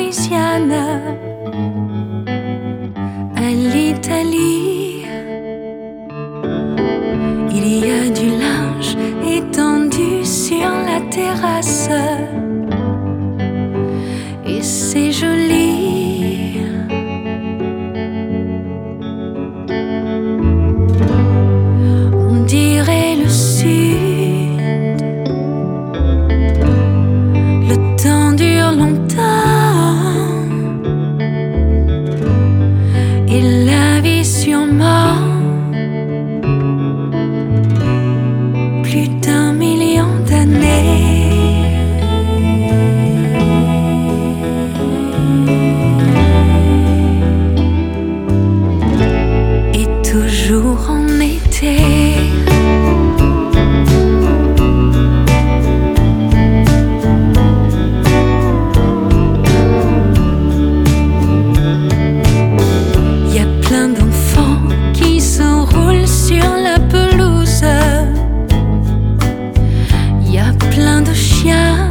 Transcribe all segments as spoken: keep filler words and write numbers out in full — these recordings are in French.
Louisiane, à l'Italie, il y a du linge étendu sur la terrasse et c'est joli. On dirait le sud, le temps dure longtemps et la vie sûrement plus d'un million d'années. Et toujours en été, y a plein d'enfants qui s'enroulent sur la pelouse. Y a plein de chiens,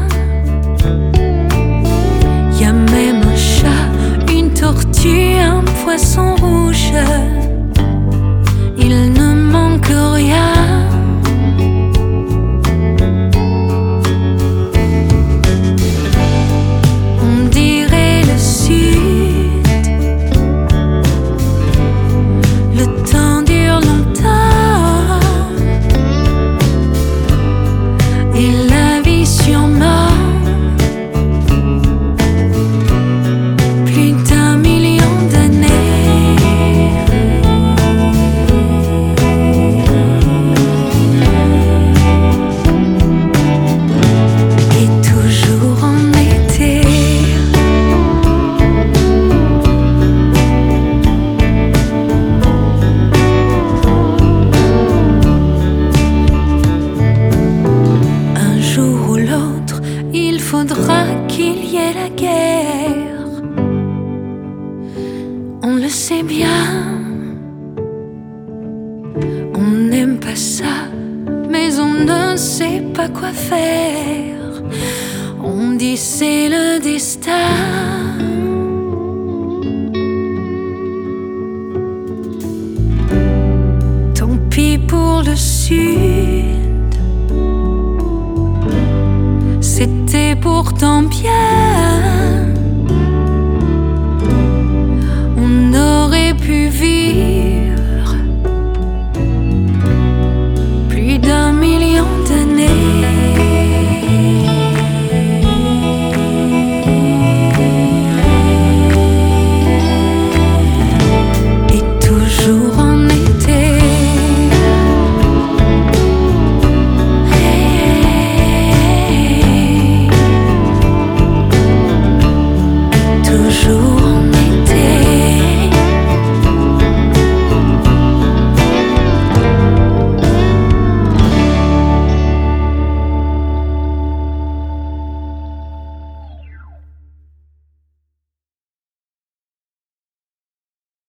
y a même un chat, une tortue, un poisson rouge. Il ne manque rien. On dirait le sud, le temps dure longtemps et la vie sûrement plus d'un million d'années. Et toujours en été, un jour ou l'autre, il faudra qu'il y ait la guerre. On le sait bien, on n'aime pas ça, mais on ne sait pas quoi faire. On dit c'est le destin. Tant pis pour le sud, c'était pourtant bien.